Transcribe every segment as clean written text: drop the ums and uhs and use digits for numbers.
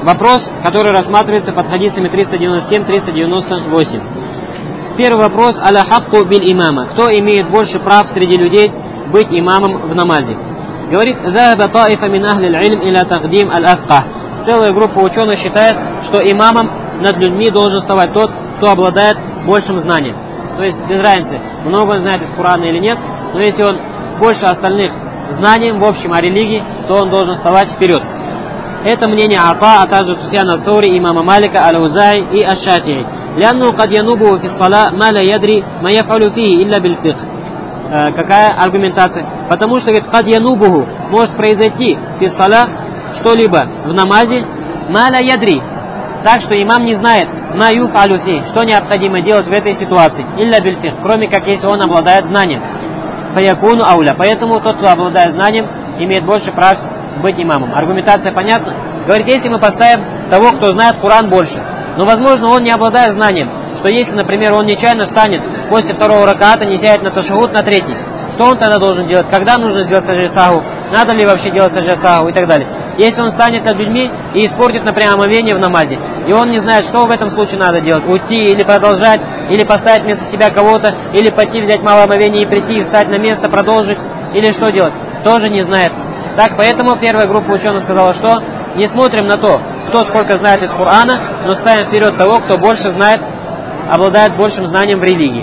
вопрос, который рассматривается под хадисами 397-398. Первый вопрос: аля хакку биль имама. Кто имеет больше прав среди людей быть имамом в намазе? Говорит: «Заба таифа мин ахли аль-илм иля тагдим аль-афках». Целая группа ученых считает, что имамом над людьми должен вставать тот, кто обладает большим знанием. То есть без разницы, много он знает из Корана или нет, но если он больше остальных знанием в общем о религии, то он должен вставать вперед. Это мнение Ата, а также Суфьяна ат-Саури, имама Малика, аль-Аузаи и аш-Шафи'и. «Лянну кад янубу фи ссала ма ла ядри ма яфалю фихи илля биль фикх». Какая аргументация? Потому что, говорит, кад янубуху, может произойти фи ссала что-либо в намазе, ма ла ядри, так что имам не знает, ма юфалю фихи, что необходимо делать в этой ситуации, илля биль фикх, кроме как если он обладает знанием. Фаякуну ауля. Поэтому тот, кто обладает знанием, имеет больше прав быть имамом. Аргументация понятна? Говорит, если мы поставим того, кто знает Коран больше, но, возможно, он не обладает знанием, что если, например, он нечаянно встанет после второго ракаата, не сядет на ташахуд на третий, что он тогда должен делать? Когда нужно сделать саджда саху? Надо ли вообще делать саджда саху? И так далее. Если он станет над людьми и испортит, например, омовение в намазе, и он не знает, что в этом случае надо делать, уйти или продолжать, или поставить вместо себя кого-то, или пойти взять малое омовение и прийти, и встать на место, продолжить, или что делать, тоже не знает. Так, поэтому первая группа ученых сказала, что не смотрим на то, кто сколько знает из Корана, но ставим вперед того, кто больше знает, обладает большим знанием в религии.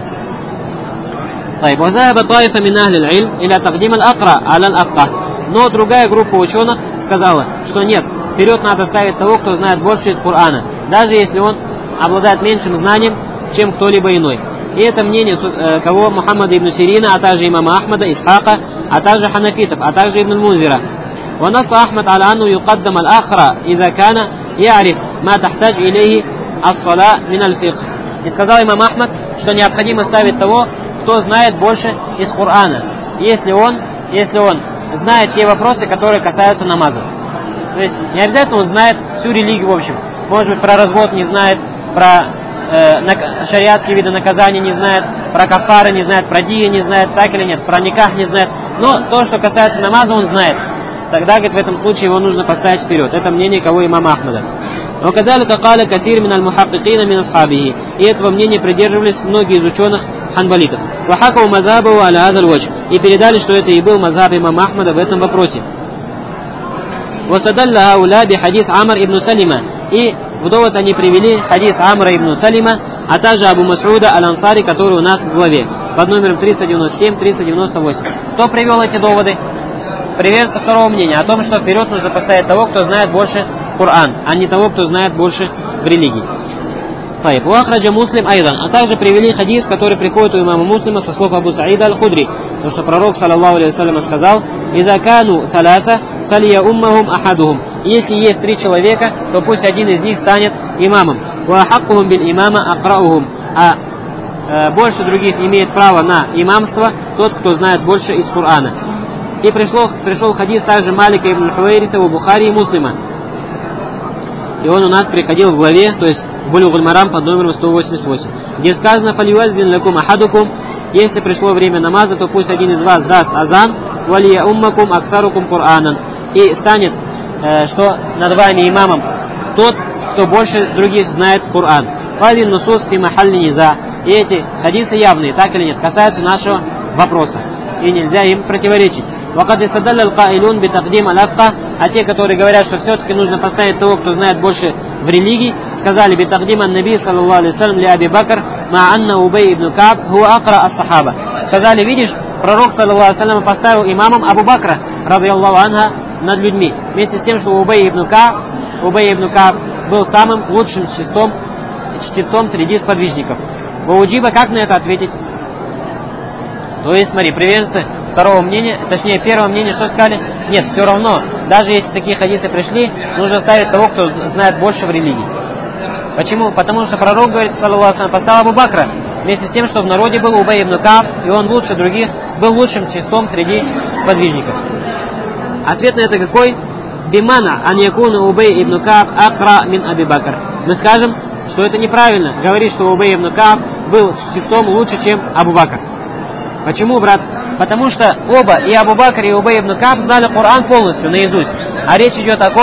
Но другая группа ученых сказала, что нет, вперед надо ставить того, кто знает больше из Корана, даже если он обладает меньшим знанием, чем кто-либо иной. И это мнение кого? Мухаммада ибн Сирина, а также имама Ахмада, Исхака, а также ханафитов, а также ибн Мунзира. ونص أحمد على أنه يقدم الآخر إذا كان يعرف ما تحتاج إليه الصلاة من الفقه. И сказал имам Ахмад, что необходимо ставить того, кто знает больше из Корана, если он знает те вопросы, которые касаются намаза. То есть не обязательно он знает всю религию в общем. Может быть, про развод не знает, про шариатские виды наказания не знает, про кафары не знает, про дия не знает, так или нет, про никах не знает. Но то, что касается намаза, он знает. Тогда, говорит, в этом случае его нужно поставить вперед. Это мнение кого? Имама Ахмада. И этого мнения придерживались многие из ученых ханбалитов. И передали, что это и был мазхаб имама Ахмада в этом вопросе. И в довод они привели хадис Амра ибн Салима, а также Абу Мас'уда аль-Ансари, который у нас в главе, под номером 397-398. Кто привел эти доводы? Приверженцы второго мнения о том, что вперед нужно поставить того, кто знает больше Коран, а не того, кто знает больше в религии. Уахраджа Муслим айдан. А также привели хадис, который приходит у имама Муслима со слов Абу Саида аль-Худри, потому что пророк, саллаллаху алейхи вассалям, сказал: «Иза кану саласа, фалия уммахум ахадухум». Если есть 3 человека, то пусть один из них станет имамом. Уахаккухум биль имама акраухум. А больше других имеет право на имамство тот, кто знает больше из Корана. И пришел хадис также Малика ибн Хувейриса у Бухари и Муслима. И он у нас приходил в главе, то есть в Булюг аль-Марам под номером 188, где сказано: «Фалюваззин лакум ахадукум». Если пришло время намаза, то пусть один из вас даст азан, «Валия уммакум аксарукум Куранан». И станет, что над вами имамом тот, кто больше других знает Коран. «Валин нусус фи махалли низа». И эти хадисы явные, так или нет, касаются нашего вопроса. И нельзя им противоречить. А те, которые говорят, что все-таки нужно поставить того, кто знает больше в религии, сказали: битагдима наби саллаллаху алейхи вассалям ли Аби Бакр ма анна Убай ибн Кааб хуа акра ас-сахаба. Сказали: видишь, пророк саллаллаху алейхи вассалям поставил имамом Абу Бакра радийаллаху анха над людьми, вместе с тем, что Убай ибн Кааб был самым лучшим чтецом среди сподвижников. Вауджиба, как на это ответить? То есть, смотри, приверженцы второго мнения, точнее первого мнения, что сказали? Нет, все равно, даже если такие хадисы пришли, нужно ставить того, кто знает больше в религии. Почему? Потому что пророк, говорит, саллаллаху алейхи вассалям, поставил Абу Бакра, вместе с тем, что в народе был Убай ибн Кааб, и он лучше других, был лучшим чтецом среди сподвижников. Ответ на это какой? Бимана ан якуна Убай ибн Кааб акра мин Аби Бакр. Мы скажем, что это неправильно, говорит, что Убай ибн Кааб был чтецом лучше, чем Абу Бакр. Почему, брат? Потому что оба, и Абу Бакр, и Убай ибн Кааб, знали Коран полностью, наизусть. А речь идет о ком?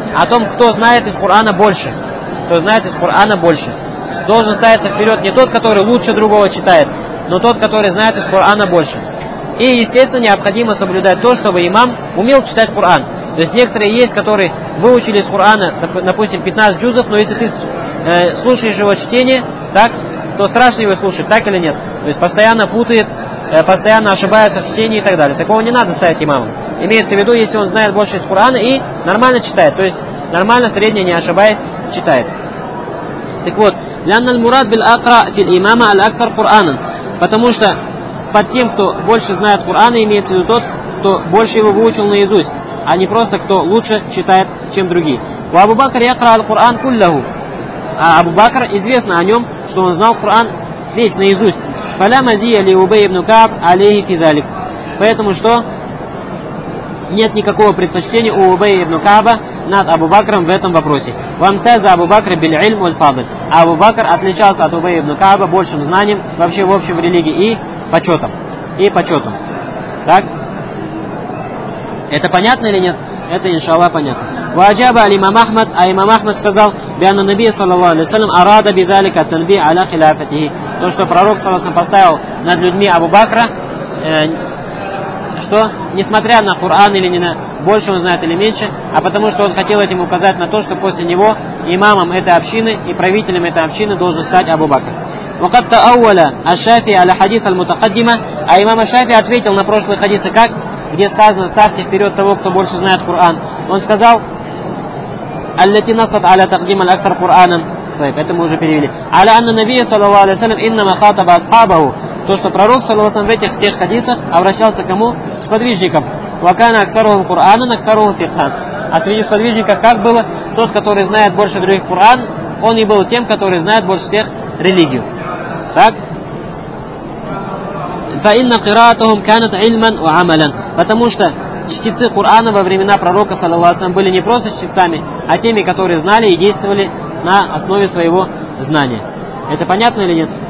о том, кто знает из Корана больше. Кто знает из Корана больше. Должен ставиться вперед не тот, который лучше другого читает, но тот, который знает из Корана больше. И, естественно, необходимо соблюдать то, чтобы имам умел читать Коран. То есть некоторые есть, которые выучили из Корана, допустим, 15 джузов, но если ты слушаешь его чтение, так, то страшно его слушать, так или нет? То есть постоянно путает, постоянно ошибается в чтении и так далее. Такого не надо ставить имамом. Имеется в виду, если он знает больше из Корана и нормально читает, то есть нормально, средне, не ошибаясь, читает. Так вот, «Лянна аль-мурад бил-акра фил-имама аль-аксар Куранан», потому что под тем, кто больше знает Корана, имеется в виду тот, кто больше его выучил наизусть, а не просто кто лучше читает, чем другие. У Абу Бакр якра аль-Куран куллаху. А Абу Бакр, известно о нем, что он знал Коран весь наизусть. Фаля мазия ли Убей ибн Кааб алейхи фидалик. Поэтому что? Нет никакого предпочтения у Убей ибн Кааба над Абу Бакром в этом вопросе. Вамтаза Абу Бакр биль ильм валь фадл. А Абу Бакр отличался от Убей ибн Кааба большим знанием вообще в общем в религии и почетом. Так? Это понятно или нет? Это, иншаллах, понятно. Ваджаба аль-имам Ахмад, а имам Ахмад сказал, бианна наби, саллаллаху алейхи салям, арада бидалика танби аля хиляфатихи. То, что пророк, саллаллаху алейхи, поставил над людьми Абу Бакра, что, несмотря на Коран или не на больше он знает или меньше, а потому что он хотел этим указать на то, что после него имамом этой общины и правителем этой общины должен стать Абу Бакр. وقد تأول الشافعي على حديث المتقدمة, а имам Шафи ответил на прошлые хадисы как? Где сказано, ставьте вперед того, кто больше знает Коран. Он сказал, «Аллати насат аля тaqdim аль-аксар Куранан». Это мы уже перевели. «Аля анна набия, саллаллаху алейхи салям, иннама хатаба асхабаху». То, что пророк, саллаллаху алейхи, в этих всех хадисах обращался к кому? К сподвижникам. «Вакана аксарухум Куранан, аксарухум фикхан». А среди сподвижников как было? Тот, который знает больше других Коран, он и был тем, который знает больше всех религию. Так? Потому что чтецы Корана во времена пророка, саллаллаху алейхи, были не просто чтецами, а теми, которые знали и действовали на основе своего знания. Это понятно или нет?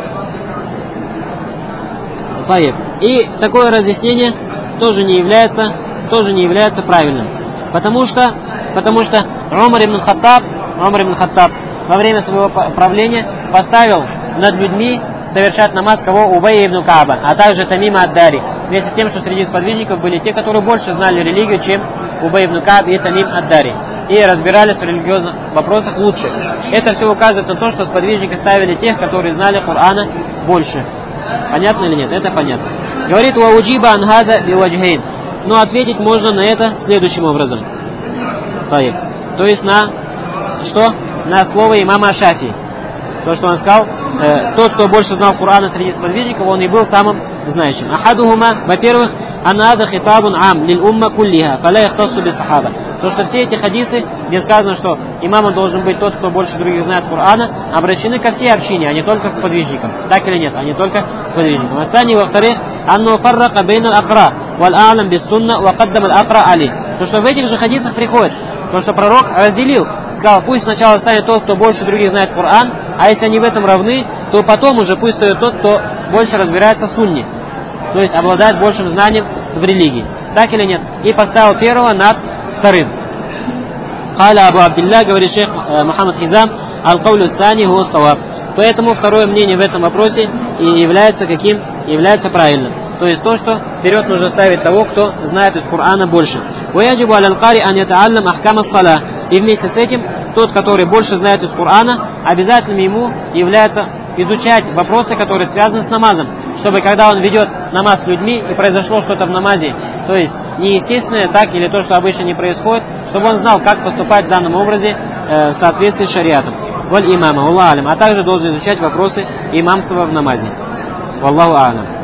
И такое разъяснение тоже не является правильным. Потому что Умар ибн Хаттаб во время своего правления поставил над людьми совершать намаз кого? Убей ибн Кааба, а также Тамима ад-Дари. Вместе с тем, что среди сподвижников были те, которые больше знали религию, чем Убей ибн Кааб и Тамим ад-Дари. И разбирались в религиозных вопросах лучше. Это все указывает на то, что сподвижники ставили тех, которые знали Корана больше. Понятно или нет? Это понятно. Говорит, «Вауджиба анхада биwajhayn». Но ответить можно на это следующим образом. То есть на слово имама Шафии. То, что он сказал, тот, кто больше знал Корана среди сподвижников, он и был самым знающим. Ахадухума, во-первых, анада хитабун ам лил умма куллиха, фаля яхтассу би сахаба. То, что все эти хадисы, где сказано, что имамом должен быть тот, кто больше других знает Корана, обращены ко всей общине, а не только к сподвижникам. Так или нет? А не только к сподвижникам. Во-вторых, анну фаррака бейн ал-акра валь а'лам бис сунна ва каддам ал-акра али. То, что в этих же хадисах приходит, то, что пророк разделил, сказал, пусть сначала станет тот, кто больше других знает Коран, а если они в этом равны, то потом уже пусть стоит тот, кто больше разбирается в сунне, то есть обладает большим знанием в религии. Так или нет? И поставил первого над вторым. Каля Абу Абдилля, говорит шейх Мухаммад Хизам, аль-каулю сани ху саваб. Поэтому второе мнение в этом вопросе и является каким? Является правильным. То есть то, что вперед нужно ставить того, кто знает из Корана больше. Ваяджибу аль-аль-кари ан ятааллам ахкам ас-сала. И вместе с этим, тот, который больше знает из Корана, обязательным ему является изучать вопросы, которые связаны с намазом. Чтобы когда он ведет намаз с людьми и произошло что-то в намазе, то есть неестественное, так или то, что обычно не происходит, чтобы он знал, как поступать в данном образе в соответствии с шариатом. Валь имама, Аллаху алям, а также должен изучать вопросы имамства в намазе. Валлаху алям.